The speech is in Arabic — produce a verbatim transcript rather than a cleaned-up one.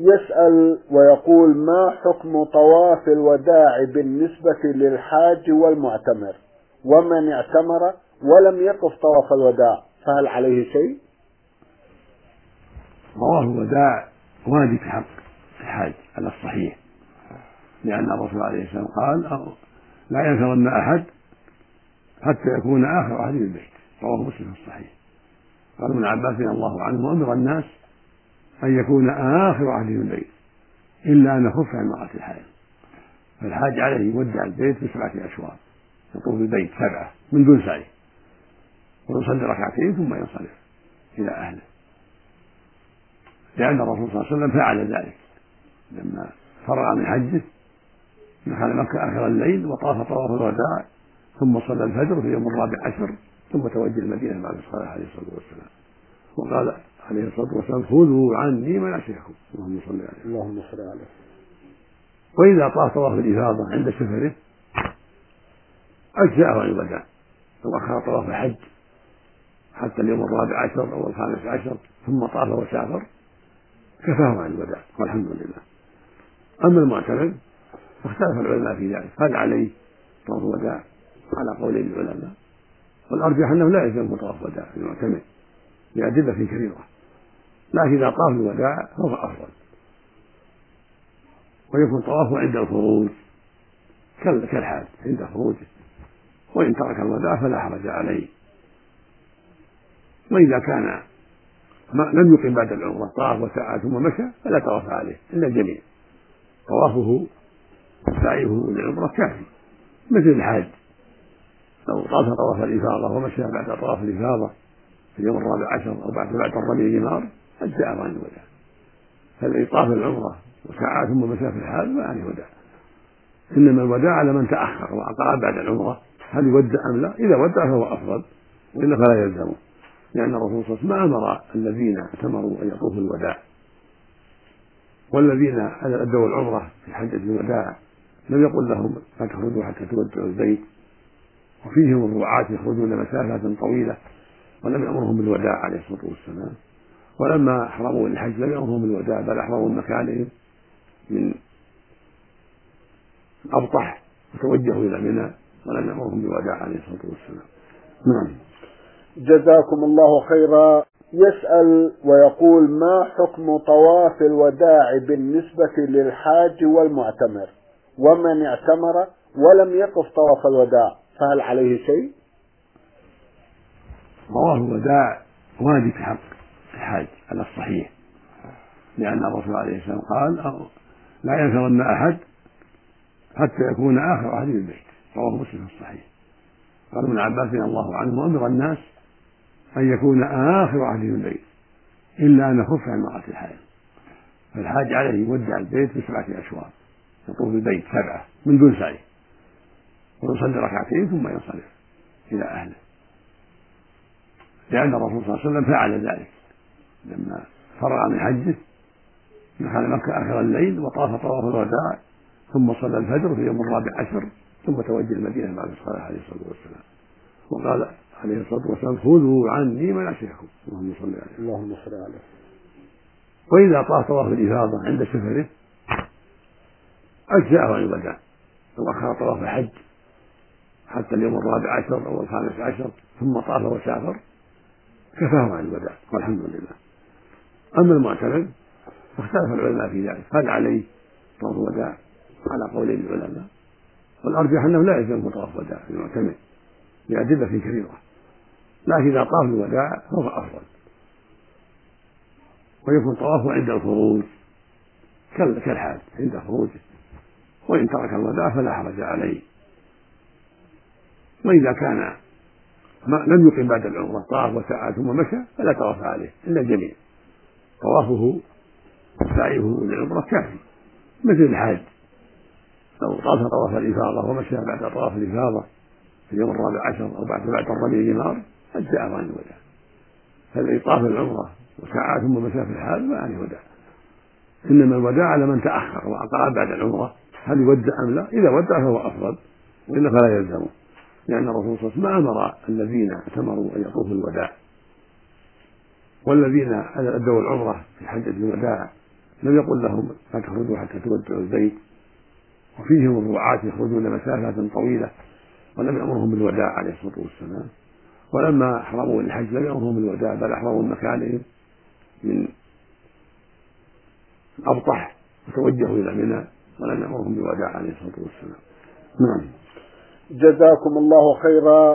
يسأل ويقول: ما حكم طواف الوداع بالنسبة للحاج والمعتمر؟ ومن اعتمر ولم يطف طواف الوداع فهل عليه شيء؟ طواف الوداع واجب في حق الحاج على الصحيح، لأن الرسول عليه السلام قال: أو لا ينفرن أحد حتى يكون آخر أحد بالبيت. رواه مسلم في الصحيح. قال ابن عباس رضي الله عنه: أمر الناس أن يكون آخر أحد بالبيت إلا أن يخف عن امرأة الحائض. فالحاج عليه يودع البيت بسبعة أشواط، يطوف البيت سبعة من دون سعي، ويصلي ركعتين ثم ينصرف إلى أهله، لأن الرسول صلى الله عليه وسلم فعل ذلك لما فرغ من حجه، دخل مكة آخر الليل وطاف طواف الوداع ثم صلى الفجر في يوم الرابع عشر ثم توجه المدينة بعد الصلاة عليه الصلاة والسلام، وقال عليه الصلاة والسلام: خذوا عني مناسككم. اللهم صل عليه. اللهم صل عليه. وإذا طاف طواف الإفاضة عند سفره أجزأه عن الوداع، لو أخر طواف الحج حتى اليوم الرابع عشر أو الخامس عشر ثم طاف وسافر كفاه عن الوداع والحمد لله. أما المعتمر فاختلف العلماء في ذلك، هل عليه طواف وداع؟ على قولين العلماء، والأرجح أنه لا يلزمه طواف وداع المعتمر لأدلة كثيرة، لكن إذا طاف الوداع فهو أفضل، ويكون طوافه عند الخروج كالحاج عند خروجه، وإن ترك الوداع فلا حرج عليه. وإذا كان ما لم يقم بعد العمرة، طاف وسعى ثم مشى فلا طواف عليه إلا الجميع، طوافه وسعيه للعمرة كافي، مثل الحاج لو طاف طواف الإفاضة ومشى بعد طواف الإفاضة في اليوم الرابع عشر أو بعد بعد الرمي الجمار أجزأه عن الوداع. فالذي طاف العمرة وسعى ثم مشى في الحال ما عليه وداع، إنما الوداع على من تأخر وأقام بعد العمرة، هل يودع أم لا؟ إذا ودع فهو أفضل، وإلا فلا يلزمه، لأن الرسول صلى الله عليه وسلم ما أمر الذين اعتمروا أن يطوفوا الوداع، والذين أدوا العمرة في حجة الوداع لم يقل لهم لا تخرجوا حتى تودعوا البيت، وفيهم الرعاة يخرجون مسافات طويلة ولم يأمرهم بالوداع عليه الصلاة والسلام، ولما أحرموا الحج لم يأمرهم بالوداع بل أحرموا من مكانهم من أبطح وتوجهوا إلى منى ولم يأمرهم بالوداع عليه الصلاة والسلام. نعم. جزاكم الله خيرا. يسأل ويقول: ما حكم طواف الوداع بالنسبة للحاج والمعتمر؟ ومن اعتمر ولم يطف طواف الوداع فهل عليه شيء؟ طواف الوداع واجب في حق الحاج على الصحيح، لأن الرسول عليه السلام قال: أو لا ينفرن أحد حتى يكون آخر أحد بالبيت. رواه مسلم في الصحيح. قال ابن عباس رضي الله عنه: أمر الناس أن يكون آخر أحد بالبيت إلا أن يخف عن امرأة الحائض. فالحاج عليه يودع البيت بسبعة أشواط، يطوف البيت سبعة من دون سعي، ويصلي ركعتين ثم ينصرف إلى أهله، لأن الرسول صلى الله عليه وسلم فعل ذلك لما فرغ من حجه، دخل مكة آخر الليل وطاف طواف الوداع ثم صلى الفجر في يوم الرابع عشر ثم توجه المدينة بعد الصلاة عليه الصلاة والسلام، وقال عليه الصلاة والسلام: خذوا عني مناسككم. اللهم صل عليه. اللهم صل عليه. وإذا طاف طواف الإفاضة عند سفره أجزأه عن الوداع، لو أخر طواف الحج حتى اليوم الرابع عشر أو الخامس عشر ثم طاف وسافر كفاه عن الوداع والحمد لله. أما المعتمر فاختلف العلماء في ذلك، هل عليه طواف وداع؟ على قولين العلماء، والأرجح أنه لا يلزمه طواف وداع المعتمر لأدلة كثيرة، لكن إذا طاف الوداع فهو أفضل، ويكون طوافه عند الخروج كالحاج عند خروجه، وإن ترك الوداع فلا حرج عليه. وإذا كان ما لم يقم بعد العمرة، طاف وسعى ثم مشى فلا طواف عليه إلا الجميع، طوافه وسعيه للعمرة كافي، مثل الحاج لو طاف طواف الإفاضة ومشى بعد طواف الإفاضة في اليوم الرابع عشر أو بعد بعد الرمي الجمار أجزأه عن الوداع. فالذي طاف العمرة وسعى ثم مشى في الحال ما عليه وداع، إنما الوداع على من تأخر وأقام بعد العمرة، هل يودع أم لا؟ إذا ودع فهو أفضل، وإلا فلا يلزمه، لأن الرسول صلى الله عليه وسلم ما أمر الذين اعتمروا أن يطوفوا الوداع، والذين أدوا العمرة في حجة الوداع لم يقل لهم لا تخرجوا حتى تودعوا البيت، وفيهم الرعاة يخرجون مسافات طويلة ولم يأمرهم بالوداع عليه الصلاة والسلام. ولما أحرموا الحج لم يأمرهم بالوداع، بل أحرموا مكانهم من أبطح وتوجهوا إلى منى ولم يأمرهم بالوداع عليه الصلاة والسلام. نعم. جزاكم الله خيرا.